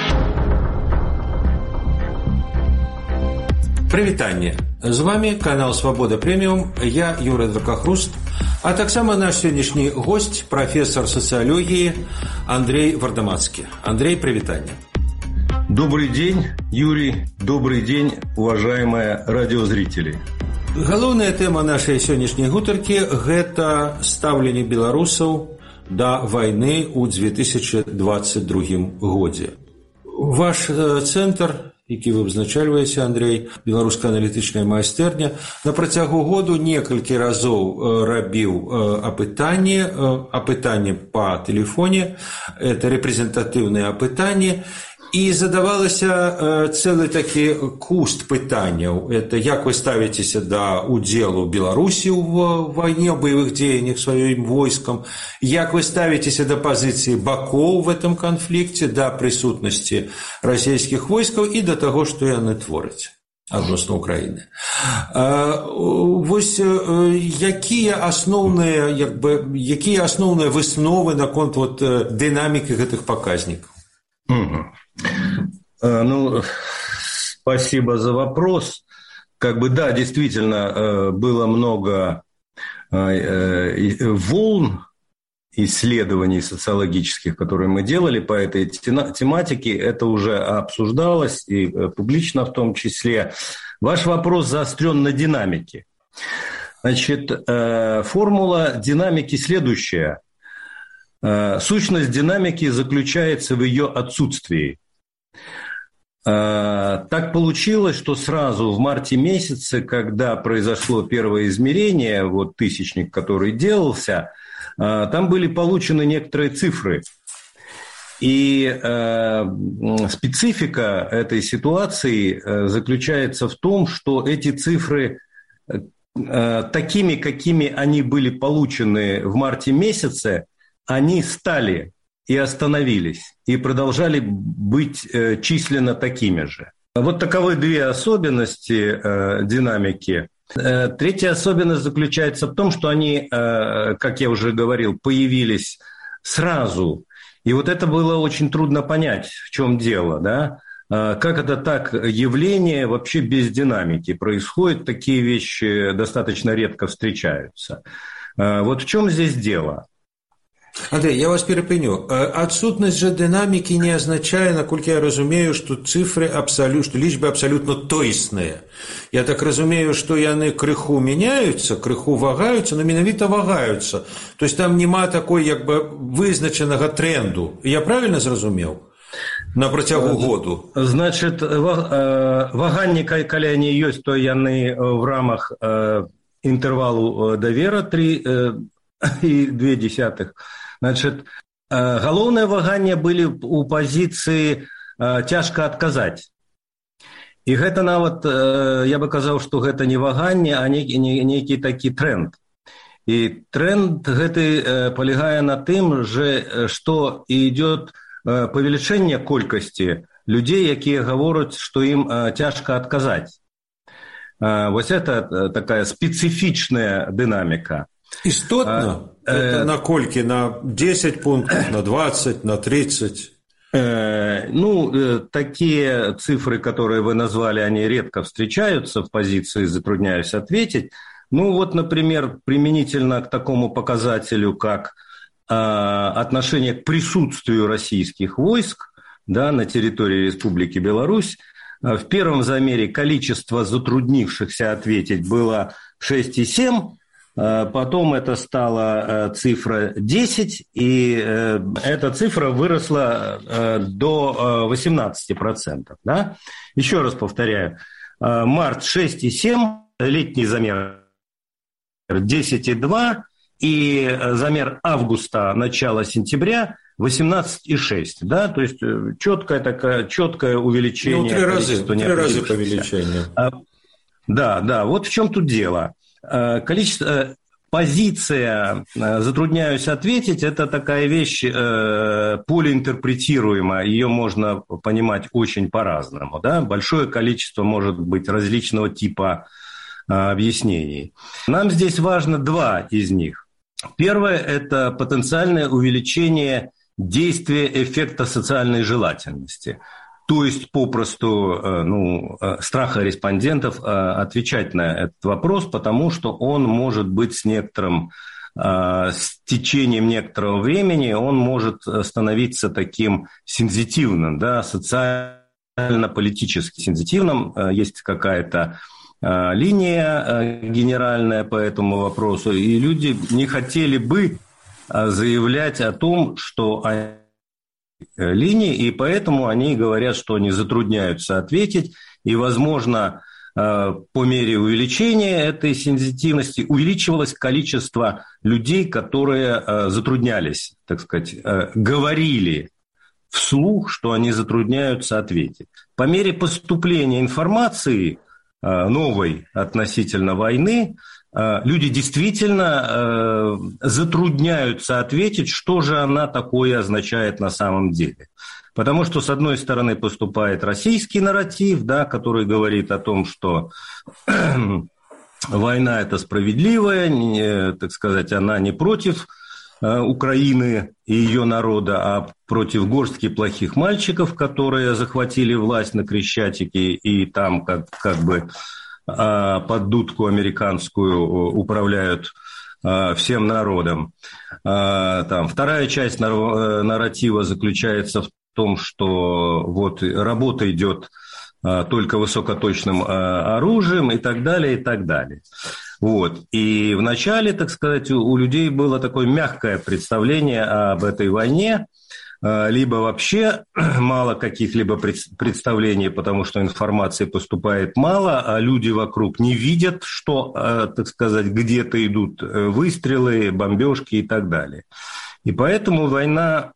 Прывітанне. З вами канал «Свабода Прэміум», я Юрий Дракахруст, а таксама наш сённяшні гость, профессор социологии Андрей Вардамацкі. Андрей, прывітанне. Добрый день, Юрий. Добрый день, уважаемые радиозрители. Галоўная тэма нашай сённяшняй гутаркі – гэта стаўленне беларусаў да вайны ў 2022 годзе. Ваш цэнтр, які вы абзначальваеце, Андрей, беларуская аналітычная майстэрня, на працягу году некалькі разоў рабіў апытанне па тэлефоне, это рэпрэзентатыўныя апытанні, і задавалася цэлы такі куст пытанняў. Это як вы ставіцеся да удзелу Беларусі ў вайне, ў баявых дзеяннях сваім войскам, як вы ставіцеся да пазіцыі бакоў в этом канфлікце, да прысутнасці расійскіх войскаў і да таго, што яны твораць адносна Украіны. Вось якія асноўныя высновы наконт дынамікі гэтых паказнікаў? Ну, спасибо за вопрос. Да, действительно, было много волн исследований социологических, которые мы делали по этой тематике. Это уже обсуждалось, и публично в том числе. Ваш вопрос заострен на динамике. Значит, формула динамики следующая. Сущность динамики заключается в ее отсутствии. Так получилось, что сразу в марте месяце, когда произошло первое измерение, тысячник, который делался, там были получены некоторые цифры. И специфика этой ситуации заключается в том, что эти цифры такими, какими они были получены в марте месяце, они стали и остановились, и продолжали быть численно такими же. Вот таковы две особенности динамики. Третья особенность заключается в том, что они, как я уже говорил, появились сразу. И это было очень трудно понять, в чем дело, да? Как это так явление вообще без динамики происходит, такие вещи достаточно редко встречаются. В чем здесь дело? Андрей, я вас перепыню. Отсутность же динамики не означает, насколько я разумею, что цифры абсолютно, что лічбы абсолютно тоесныя. Я так разумею, что яны крыху меняются, крыху вагаются, но менавіта вагаются. То есть там нема такой як бы вызначенага тренду. Я правильно зразумеў? На працягу году. Значит, ваганні, калі яны ёсць, то яны в рамах інтэрвалу давера 3,2. Значит, галоўныя ваганні былі ў пазіцыі цяжка адказаць. І гэта нават, я бы казаў, што гэта не ваганне, а нейкі такі тренд. І тренд гэты палягае на тым, што ідёт павелічэнне колькасці людзей, якія гавораць, што ім цяжка адказаць. Вось это такая спецыфічная дынаміка. Істотна? Это на колькі? На 10 пунктов, на 20, на 30? Такие цифры, которые вы назвали, они редко встречаются в позиции «затрудняюсь ответить». Например, применительно к такому показателю, как отношение к присутствию российских войск, да, на территории Республики Беларусь, в первом замере количество затруднившихся ответить было 6,7, потом это стала цифра 10, и эта цифра выросла до 18%. Да? Еще раз повторяю, март 6,7, летний замер 10,2, и замер августа, начало сентября 18,6. Да? То есть четкое увеличение. 3 раза увеличение. Да, вот в чем тут дело. Позиция «затрудняюсь ответить» – это такая вещь полиинтерпретируемая, ее можно понимать очень по-разному. Да? Большое количество может быть различного типа объяснений. Нам здесь важно 2 из них. Первое – это потенциальное увеличение действия эффекта социальной желательности. То есть, попросту, страха респондентов отвечать на этот вопрос, потому что он может быть с течением некоторого времени, он может становиться таким сензитивным, да, социально-политически сензитивным. Есть какая-то линия генеральная по этому вопросу, и люди не хотели бы заявлять о том, что линии, и поэтому они говорят, что они затрудняются ответить, и, возможно, по мере увеличения этой сензитивности увеличивалось количество людей, которые затруднялись, так сказать, говорили вслух, что они затрудняются ответить. По мере поступления информации новой относительно войны, люди действительно затрудняются ответить, что же она такое означает на самом деле. Потому что, с одной стороны, поступает российский нарратив, да, который говорит о том, что война – это справедливая, так сказать, она не против Украины и ее народа, а против горстки плохих мальчиков, которые захватили власть на Крещатике и там как бы под дудку американскую управляют всем народом. Там, вторая часть нарратива заключается в том, что вот работа идет только высокоточным оружием и так далее, и так далее. Вот. И вначале, так сказать, у людей было такое мягкое представление об этой войне, либо вообще мало каких-либо представлений, потому что информации поступает мало, а люди вокруг не видят, что, так сказать, где-то идут выстрелы, бомбежки и так далее. И поэтому война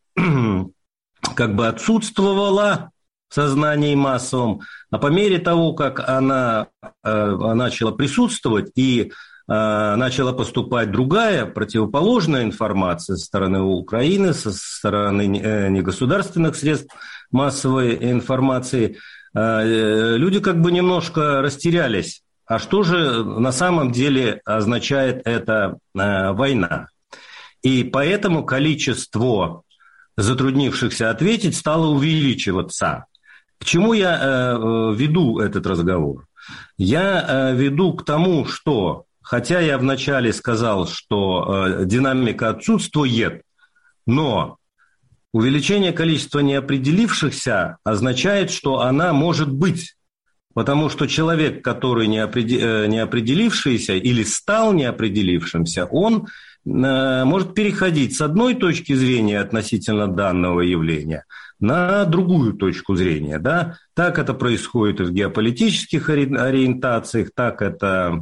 как бы отсутствовала в сознании массовом, а по мере того, как она начала присутствовать и начала поступать другая, противоположная информация со стороны Украины, со стороны негосударственных средств массовой информации, люди как бы немножко растерялись. А что же на самом деле означает эта война? И поэтому количество затруднившихся ответить стало увеличиваться. К чему я веду этот разговор? Я веду к тому, что, хотя я вначале сказал, что динамика отсутствует, Но увеличение количества неопределившихся означает, что она может быть. Потому что человек, который не определившийся или стал неопределившимся, он может переходить с одной точки зрения относительно данного явления на другую точку зрения. Да? Так это происходит и в геополитических ориентациях, так это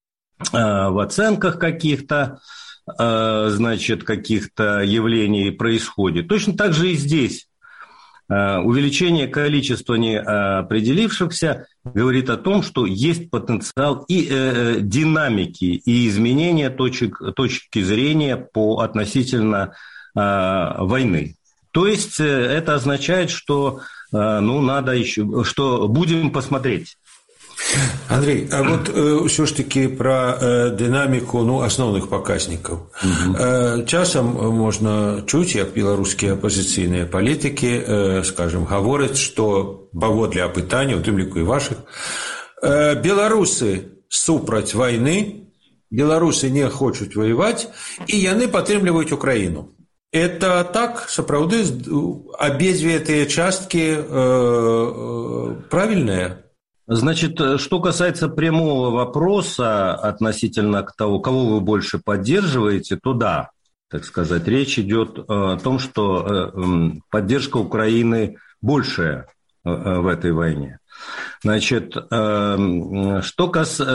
в оценках каких-то, значит, каких-то явлений происходит. Точно так же и здесь. Увеличение количества неопределившихся говорит о том, что есть потенциал и динамики, и изменения точки зрения по относительно войны. То есть это означает, что надо еще, что будем посмотреть. Андрей, а вот все-таки про динамику основных показников. Часам можна чуць, як беларускія апозіцыйныя палітыкі, скажем, гавораць, што паводле апытання, у тым ліку і вашых, беларусы супраць вайны, беларусы не хочуць воевать, і яны падтрымліваюць Украіну. Это так, сапраўды, абедзве гэтыя часткі правильныя? Значит, что касается прямого вопроса относительно того, кого вы больше поддерживаете, то да, так сказать, речь идет о том, что поддержка Украины большая в этой войне. Значит, что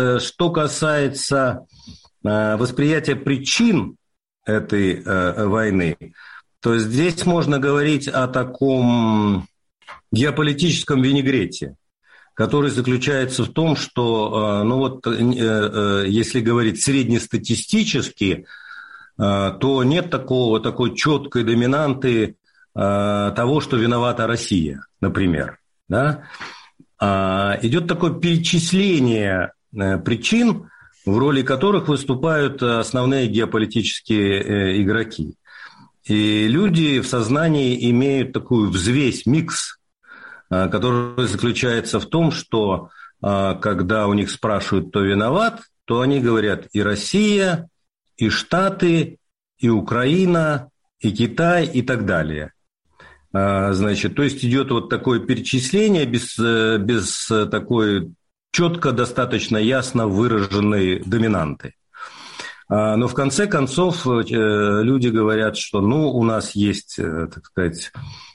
касается восприятия причин этой войны, то здесь можно говорить о таком геополитическом винегрете, который заключается в том, что, если говорить среднестатистически, то нет такой четкой доминанты того, что виновата Россия, например. Да? Идет такое перечисление причин, в роли которых выступают основные геополитические игроки. И люди в сознании имеют такую взвесь, микс, который заключается в том, что когда у них спрашивают, кто виноват, то они говорят и Россия, и Штаты, и Украина, и Китай, и так далее. Значит, то есть идет вот такое перечисление без такой четко, достаточно ясно выраженной доминанты. Но в конце концов люди говорят, что у нас есть, так сказать,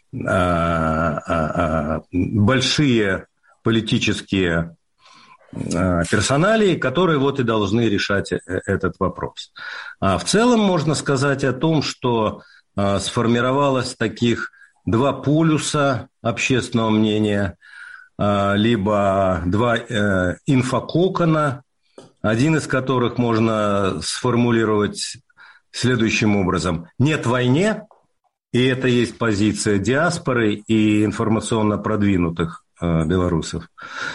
большие политические персоналии, которые вот и должны решать этот вопрос. А в целом можно сказать о том, что сформировалось таких два полюса общественного мнения, либо два инфококона, один из которых можно сформулировать следующим образом. Нет войне, и это есть позиция диаспоры и информационно продвинутых белорусов.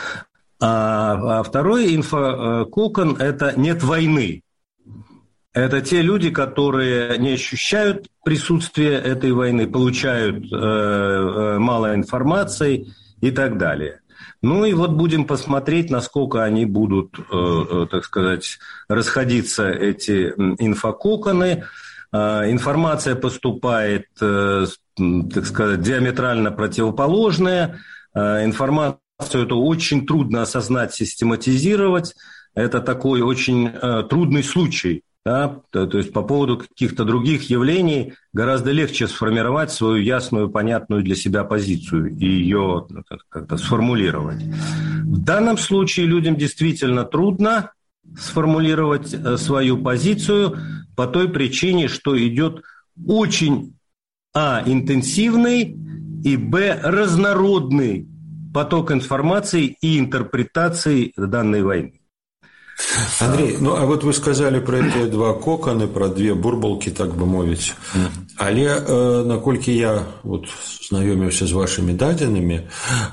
А второй инфококон – это нет войны. Это те люди, которые не ощущают присутствие этой войны, получают мало информации и так далее. Ну и вот будем посмотреть, насколько они будут, так сказать, расходиться, эти инфококоны. Информация поступает, так сказать, диаметрально противоположная. Информацию это очень трудно осознать, систематизировать. Это такой очень трудный случай. Да? То есть по поводу каких-то других явлений гораздо легче сформировать свою ясную, понятную для себя позицию и ее как-то сформулировать. В данном случае людям действительно трудно сформулировать свою позицию по той причине, что идет очень интенсивный и разнородный поток информации и интерпретации данной войны. Андрей, а вот вы сказали про эти два коконы, про две бурбалки, так бы мовить. Але, наколькі я знаёміўся з вашымі дадзенымі,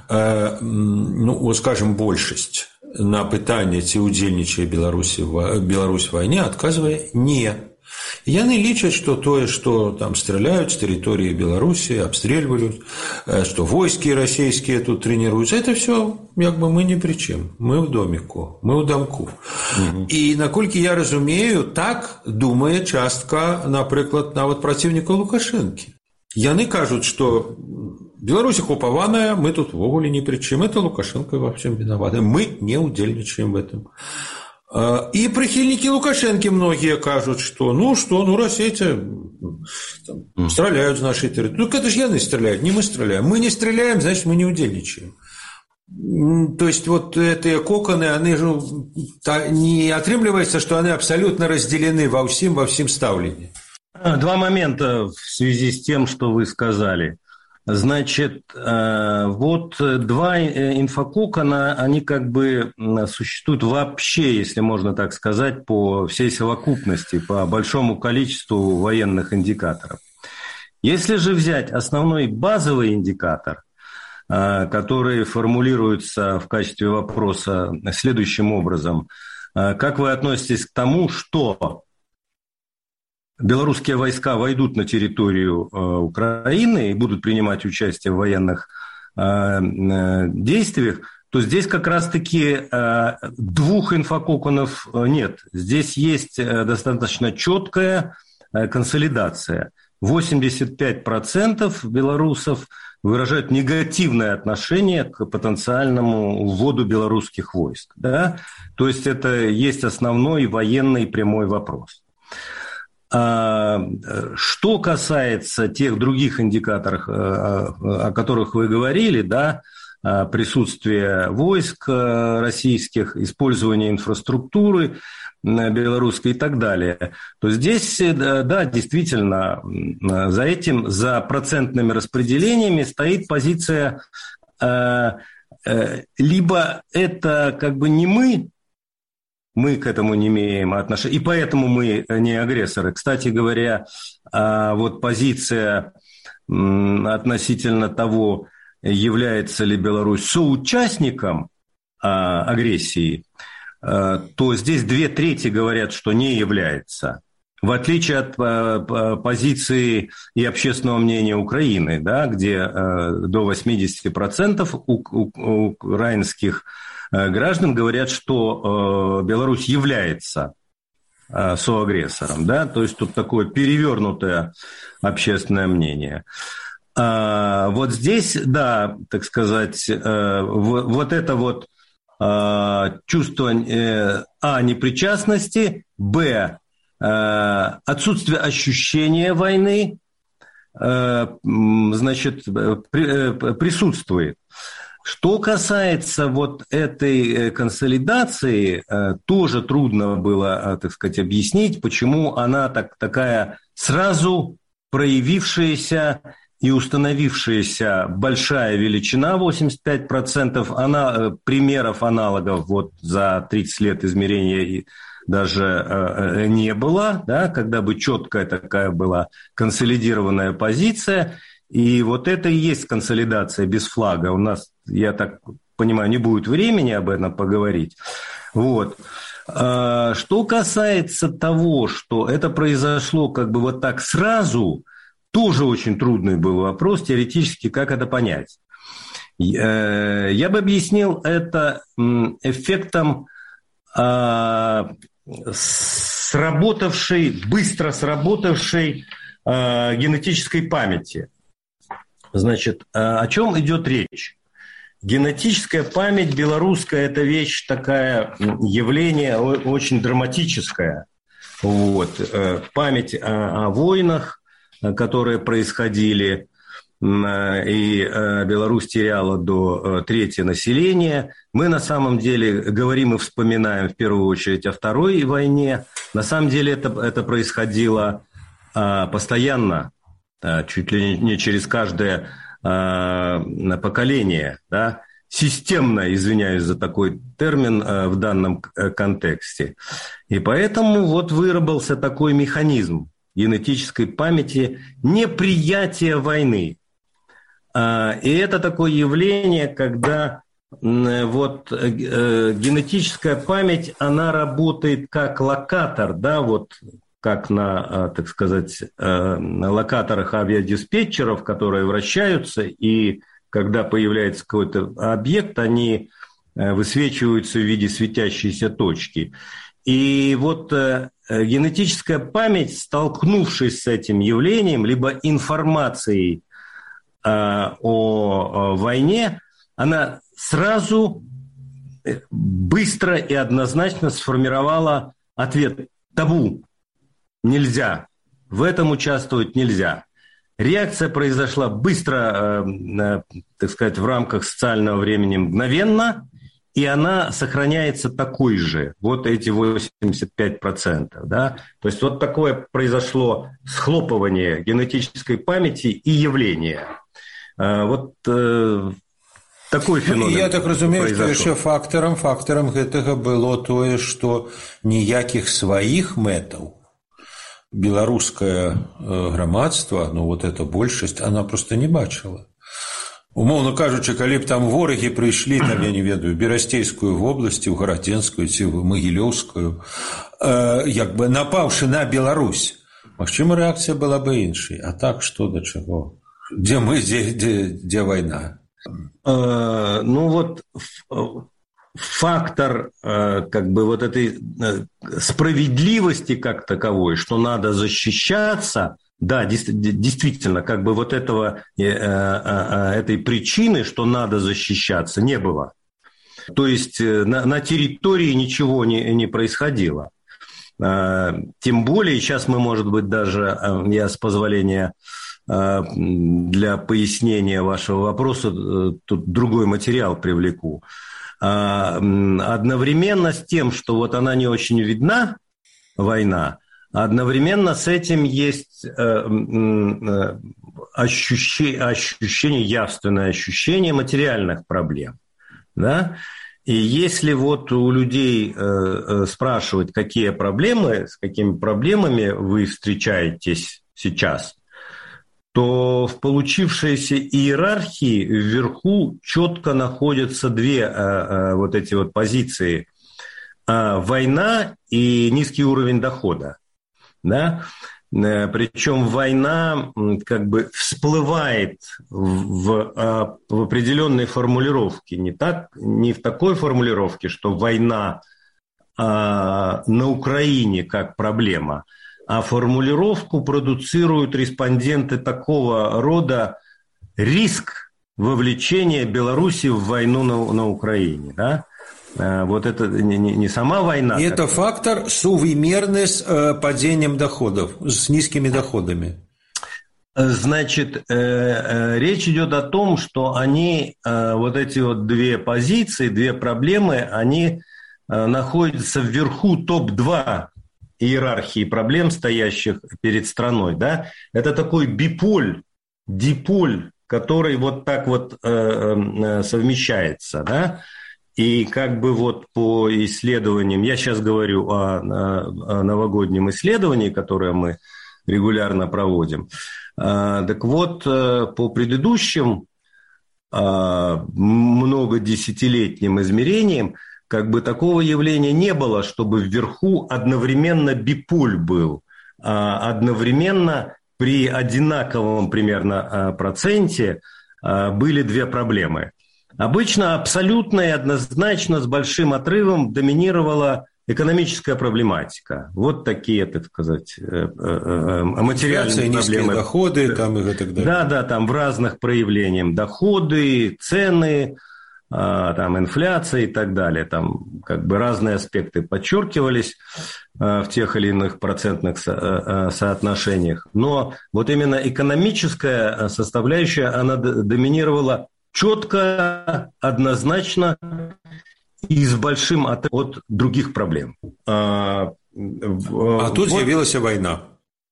скажем, большасць на пытанне, ці ўдзельнічае Беларусь вайне, адказвае не. Яны лічаць, што тое, што там стреляют с территории Беларуси, обстреливают, что войски российские тут тренируются, это все как бы мы ни при чем. Мы в домику, мы в домку. И, наколькі я разумею, так думае частка, напрыклад, нават праціўнікаў Лукашэнкі. Яны кажуць, што Беларусь оккупованная, мы тут вовремя ни при чем. Это Лукашенко во всем виноваты. Мы не удельничаем в этом. И прихильники Лукашенки многие кажут, что российцы стреляют с нашей территории. Ну, это же яны стреляют, не мы стреляем. Мы не стреляем, значит, мы не удельничаем. То есть, вот эти коконы, они же не отрымливается, что они абсолютно разделены во всем ставлении. Два момента в связи с тем, что вы сказали. Значит, вот два инфококона, они как бы существуют вообще, если можно так сказать, по всей совокупности, по большому количеству военных индикаторов. Если же взять основной базовый индикатор, который формулируется в качестве вопроса следующим образом. Как вы относитесь к тому, что белорусские войска войдут на территорию Украины и будут принимать участие в военных действиях, то здесь как раз-таки двух инфококонов нет. Здесь есть достаточно четкая консолидация. 85% белорусов выражают негативное отношение к потенциальному вводу белорусских войск. Да? То есть это есть основной военный прямой вопрос. Что касается тех других индикаторов, о которых вы говорили, да, присутствия войск российских, использования инфраструктуры белорусской и так далее, то здесь, да, действительно, за этим, за процентными распределениями стоит позиция, либо это как бы не мы к этому не имеем отношения, и поэтому мы не агрессоры. Кстати говоря, вот позиция относительно того, является ли Беларусь соучастником агрессии, то здесь 2/3 говорят, что не является. В отличие от позиции и общественного мнения Украины, да, где до 80% украинских граждан говорят, что Беларусь является соагрессором. Да? То есть тут такое перевернутое общественное мнение. Вот здесь, да, так сказать, вот это вот чувство непричастности, отсутствие ощущения войны, значит, присутствует. Что касается вот этой консолидации, тоже трудно было, так сказать, объяснить, почему она такая сразу проявившаяся и установившаяся большая величина, 85%, она, примеров аналогов вот за 30 лет измерения даже не было, да, когда бы четкая такая была консолидированная позиция. И вот это и есть консолидация без флага. У нас, я так понимаю, не будет времени об этом поговорить. Вот. Что касается того, что это произошло как бы вот так сразу, тоже очень трудный был вопрос теоретически, как это понять. Я бы объяснил это эффектом быстро сработавшей генетической памяти. Значит, о чем идет речь? Генетическая память белорусская – это вещь такая, явление очень драматическое. Вот. Память о войнах, которые происходили, и Беларусь теряла до трети населения. Мы на самом деле говорим и вспоминаем в первую очередь о Второй войне. На самом деле это происходило постоянно, чуть ли не через каждое поколение, да? Системно, извиняюсь за такой термин в данном контексте. И поэтому вот выработался такой механизм генетической памяти неприятия войны. И это такое явление, когда вот генетическая память, она работает как локатор, да, вот как на, так сказать, локаторах авиадиспетчеров, которые вращаются, и когда появляется какой-то объект, они высвечиваются в виде светящейся точки. И вот генетическая память, столкнувшись с этим явлением, либо информацией о войне, она сразу быстро и однозначно сформировала ответ: табу, нельзя, в этом участвовать нельзя. Реакция произошла быстро, так сказать, в рамках социального времени мгновенно, и она сохраняется такой же, вот эти 85%. Да? То есть вот такое произошло схлопывание генетической памяти и явления. Вот такой феномен. Я так разумею, што яшчэ фактарам гэтага было тое, што ніякіх сваіх мэтаў беларускае грамадства, ну вот эта большасць, она просто не бачыла. Умоўна кажучы, калі б там ворагі прыйшлі, там, я не ведаю, Берасцейскую вобласць, у Гарадзенскую ці ў Магілёўскую, як бы напаўшы на Беларусь, магчыма, рэакцыя была бы іншай. А так, што да чаго? Дзе мы, дзе вайна? Ну вот фактор как бы вот этой справедливости как таковой, что надо защищаться, да, действительно, как бы вот этой причины, что надо защищаться, не было. То есть на территории ничего не происходило. Тем более, сейчас мы, может быть, даже, я с позволения для пояснения вашего вопроса тут другой материал привлеку. Одновременно с тем, что вот она не очень видна, война, одновременно с этим есть ощущение, явственное ощущение материальных проблем. Да? И если вот у людей спрашивать, какие проблемы, с какими проблемами вы встречаетесь сейчас, то в получившейся иерархии вверху четко находятся две вот эти вот позиции: война и низкий уровень дохода. Да? Причем война как бы всплывает в определенной формулировке, не в такой формулировке, что война на Украине как проблема, а формулировку продуцируют респонденты такого рода: риск вовлечения Беларуси в войну на Украине. Да? Вот это не сама война. И это фактор совмерный с падением доходов, с низкими доходами. Значит, речь идет о том, что они, вот эти вот две позиции, две проблемы, они находятся вверху топ-2 иерархии проблем, стоящих перед страной. Да? Это такой биполь, диполь, который вот так вот совмещается. Да? И как бы вот по исследованиям, я сейчас говорю о новогоднем исследовании, которое мы регулярно проводим. Так вот, по предыдущим многодесятилетним измерениям, как бы такого явления не было, чтобы вверху одновременно биполь был, одновременно при одинаковом примерно проценте были две проблемы. Обычно абсолютно и однозначно с большим отрывом доминировала экономическая проблематика. Вот такие, так сказать, материальные проблемы. Доходы там и так далее. Да, там в разных проявлениях. Доходы, цены, там инфляция и так далее. Там как бы разные аспекты подчеркивались в тех или иных процентных соотношениях. Но вот именно экономическая составляющая, она доминировала четко, однозначно и с большим от других проблем. А тут з'явилася война.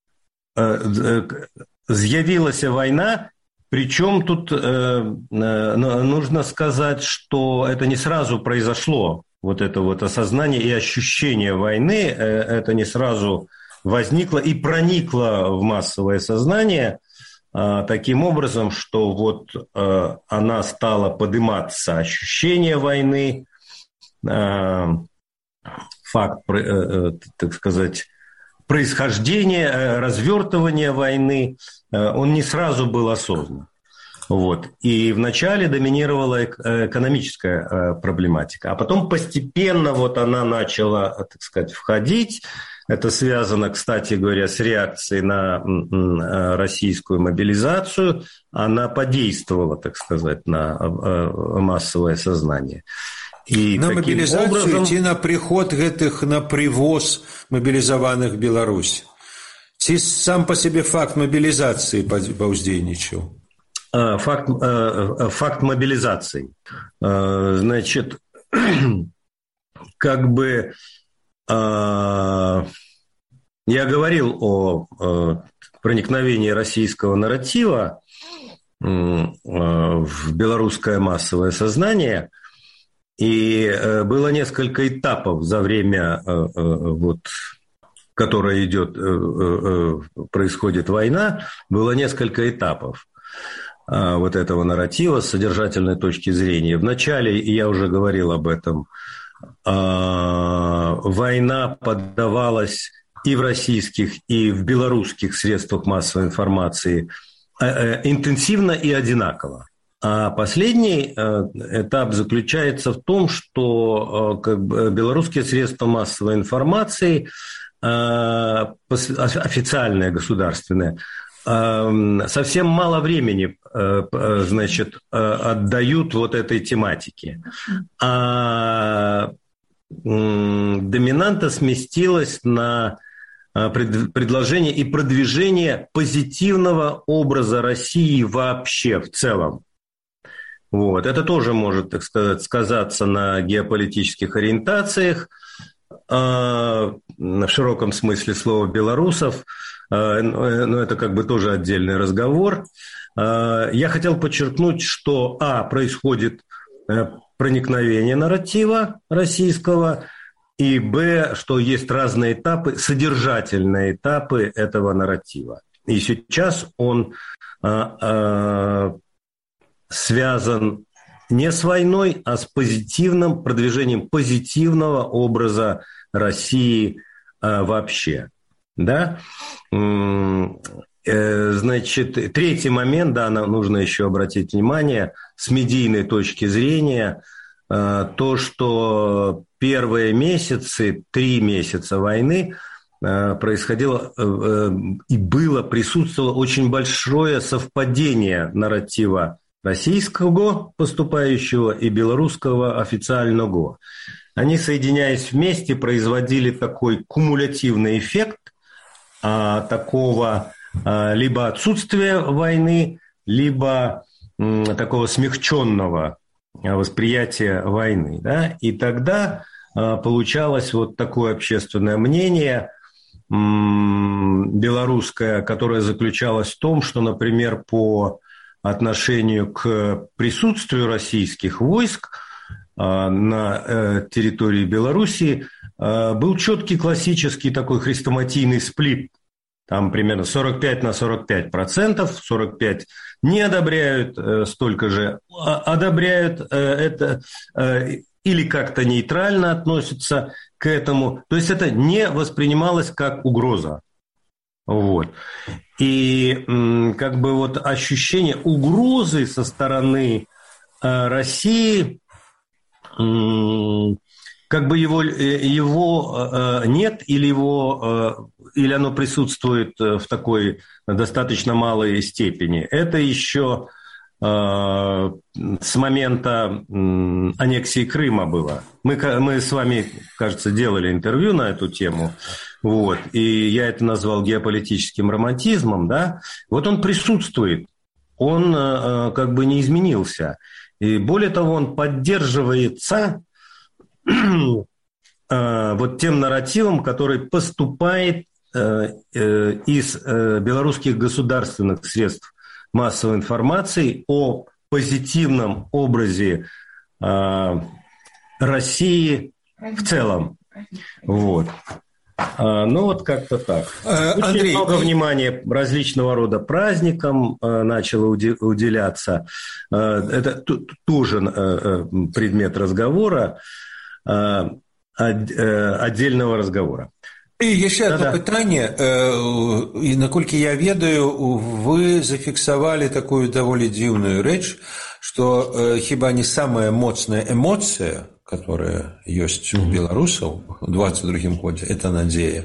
З'явилася война, причем тут нужно сказать, что это не сразу произошло, вот это вот осознание и ощущение войны, это не сразу возникло и проникло в массовое сознание таким образом, что вот она стала подниматься, ощущение войны, факт, так сказать, происхождение, развертывание войны, он не сразу был осознан. Вот. И вначале доминировала экономическая проблематика, а потом постепенно вот она начала, так сказать, входить. Это связано, кстати говоря, с реакцией на российскую мобилизацию. Она подействовала, так сказать, на массовое сознание. И на мобилизацию образом... ці на приход гэтых, на привоз мобилизованных в Беларусь? Ці сам по себе факт мобилизации паўздзейнічаў? Факт мобилизации. Значит, как бы я говорил о проникновении российского нарратива в белорусское массовое сознание, и было несколько этапов за время, вот, которое идет, происходит война, было несколько этапов вот этого нарратива с содержательной точки зрения. Вначале, я уже говорил об этом, война поддавалась и в российских, и в белорусских средствах массовой информации интенсивно и одинаково. А последний этап заключается в том, что как бы, белорусские средства массовой информации, официальные, государственные, совсем мало времени, значит, отдают вот этой тематике. А доминанта сместилась на предложение и продвижение позитивного образа России вообще в целом. Вот. Это тоже может, так сказать, сказаться на геополитических ориентациях, в широком смысле слова, белорусов, но это как бы тоже отдельный разговор. Я хотел подчеркнуть, что происходит проникновение нарратива российского, и что есть разные этапы, содержательные этапы этого нарратива. И сейчас он связан не с войной, а с позитивным продвижением позитивного образа России вообще. Да? Значит, третий момент, да, нужно еще обратить внимание, с медийной точки зрения, то, что первые месяцы, 3 месяца войны происходило и присутствовало очень большое совпадение нарратива российского поступающего и белорусского официального. Они, соединяясь вместе, производили такой кумулятивный эффект такого либо отсутствия войны, либо такого смягченного восприятия войны. Да? И тогда получалось вот такое общественное мнение белорусское, которое заключалось в том, что, например, по отношению к присутствию российских войск на территории Белоруссии был четкий классический такой хрестоматийный сплит. Там примерно 45/45%, 45% не одобряют, столько же одобряют это или как-то нейтрально относятся к этому. То есть это не воспринималось как угроза. Вот. И как бы вот ощущение угрозы со стороны России, как бы его нет, или оно присутствует в такой достаточно малой степени. Это еще с момента аннексии Крыма было. Мы с вами, кажется, делали интервью на эту тему, вот, и я это назвал геополитическим романтизмом, да. Вот он присутствует, он как бы не изменился. И более того, он поддерживается вот тем нарративом, который поступает из белорусских государственных средств массовой информации о позитивном образе России в целом. Вот. Ну, вот как-то так. Очень много внимания различного рода праздникам начало уделяться. Это тоже предмет разговора, отдельного разговора. И еще одно питание. И, наколькі я ведаю, вы зафиксовали такую довольно дивную речь, что хіба не самая моцная эмоция, которая есть у белорусов в 22-м году, это надея.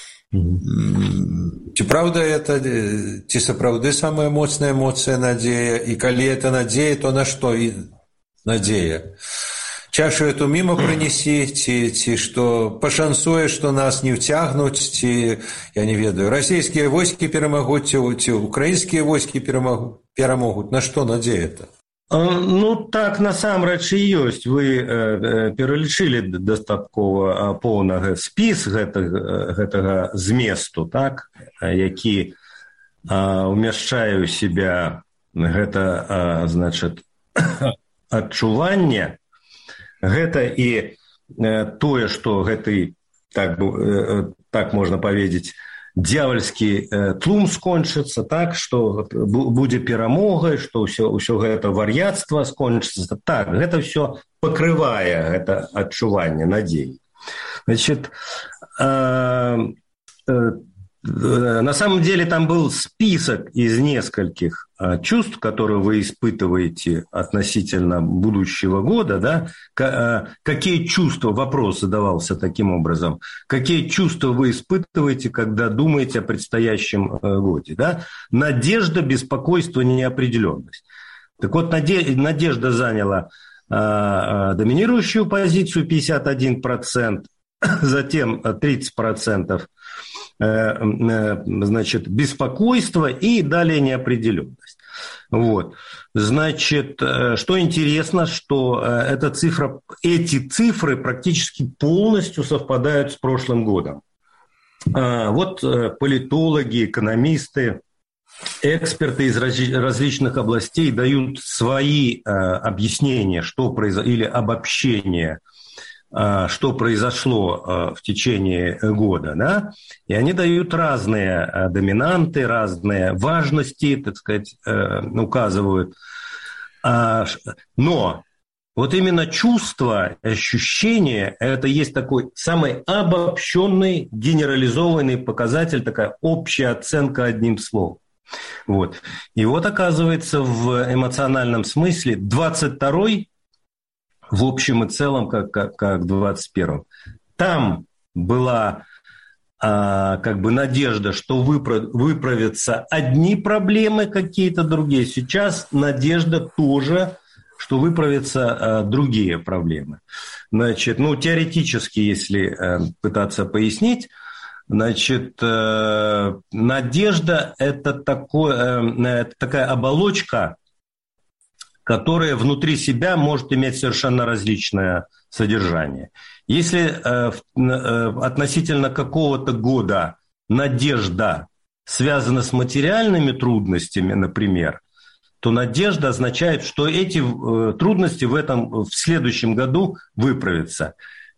Ці правда это, ці сапраўды самая моцная эмоция надея, и коли это надея, то на что надея? Чашу эту мимо принеси, ці что пашансуе, что нас не втягнуть, ці, я не ведаю, российские войски перемогут, ці украинские войски перемогут. На что надея-то? Ну, так насамрэч і ёсць. Вы пералічылі дастаткова поўнага спіс гэтага зместу, так, які умяшчае ў себя гэта, значит, адчуванне. Гэта і тое, што гэты, так можна паведзіць, дьявольскі тлум скончыцца, так, што будзе перамога, што ўсё гэта вар'яцтва скончыцца. Так, гэта ўсё пакрывае гэта адчуванне надзеі. Значит, на самом деле там был список из нескольких чувств, которые вы испытываете относительно будущего года, да? Какие чувства, вопрос задавался таким образом, какие чувства вы испытываете, когда думаете о предстоящем годе, да? Надежда, беспокойство, неопределенность. Так вот, надежда заняла доминирующую позицию 51%, затем 30%. Значит, беспокойство и далее неопределенность. Вот. Значит, что интересно, что эти цифры практически полностью совпадают с прошлым годом. Вот политологи, экономисты, эксперты из различных областей дают свои объяснения, или обобщения, что произошло в течение года, да, и они дают разные доминанты, разные важности, так сказать, указывают. Но вот именно чувство, ощущение, это есть такой самый обобщенный, генерализованный показатель, такая общая оценка одним словом. Вот. И вот, оказывается, в эмоциональном смысле 22-й в общем и целом, как в 21-м. Там была надежда, что выправятся одни проблемы, какие-то другие. Сейчас надежда тоже, что выправятся другие проблемы. Значит, теоретически, если пытаться пояснить, значит, надежда – это такая оболочка, которая внутри себя может иметь совершенно различное содержание. Если относительно какого-то года надежда связана с материальными трудностями, например, то надежда означает, что эти трудности в следующем году выправятся.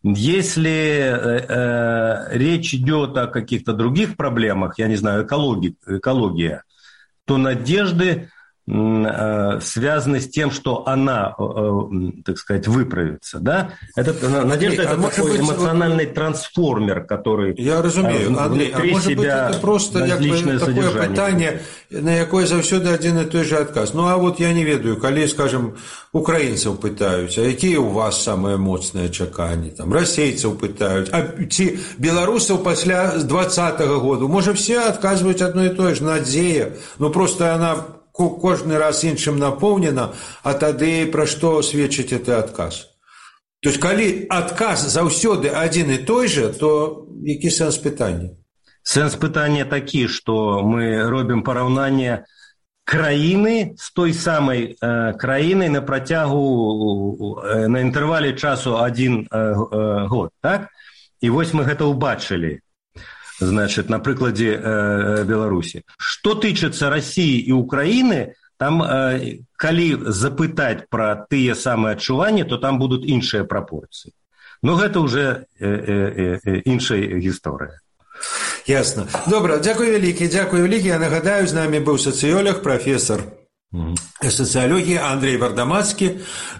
Если речь идет о каких-то других проблемах, я не знаю, экология, то надежды связаны с тем, что она, так сказать, выправится, да? Надежда – это такой эмоциональный трансформер, который я разумею, Андрей, а может быть, это просто такое питание, на якое заўсёды один и той же отказ. А вот я не ведаю, коли, скажем, украинцев пытаюсь, а какие у вас самые моцные чаканні, там, российцев пытаюсь, а ці белорусов после 20-го года, может, все отказывают одно и то же, надея, просто она кожны раз іншым напоўнена, а тады пра што сведчыць гэты адказ? То есть, калі адказ заўсёды адзін і той же, то які сэнс пытання? Сэнс пытання такі, што мы робім параўнанне краіны з той самай краінай на інтэрвале часу 1 год, так? І вось мы гэта ўбачылі. Значит, на прикладе Беларуси. Что тычыцца России и Украины, там, калі запытать про тыя самыя адчуванні, то там будут іншыя пропорции. Но гэта уже іншая гісторыя. Ясно. Добра, дзякуй вялікі. Я нагадаю, з намі быў сацыёлог, прафесор сацыялогіі Андрей Вардамацкі.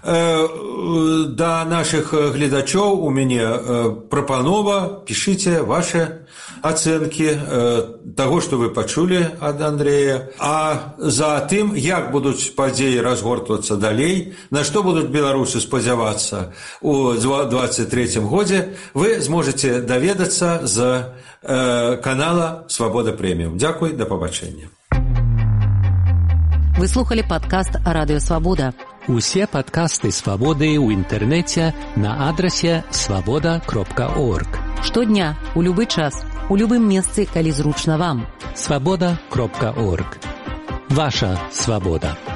Да нашых гледачоў у мяне прапанова, пішыце ваши ацэнкі таго, што вы пачулі ад Андрэя, а за тым, як будуць падзеі разгортвацца далей, на што будуць беларусы спадзявацца у 23-м годзе, вы зможаце даведацца з канала «Свабода Прэміум». Дзякуй, да пабачэння. Вы слухали падкаст «Радыё Свабода». Усе падкасты «Свабоды» ў інтэрнэце на адрасе свабода.орг. Штодня, у любы час, у любым месцы, калі зручна вам. Свабода.орг. Ваша свабода.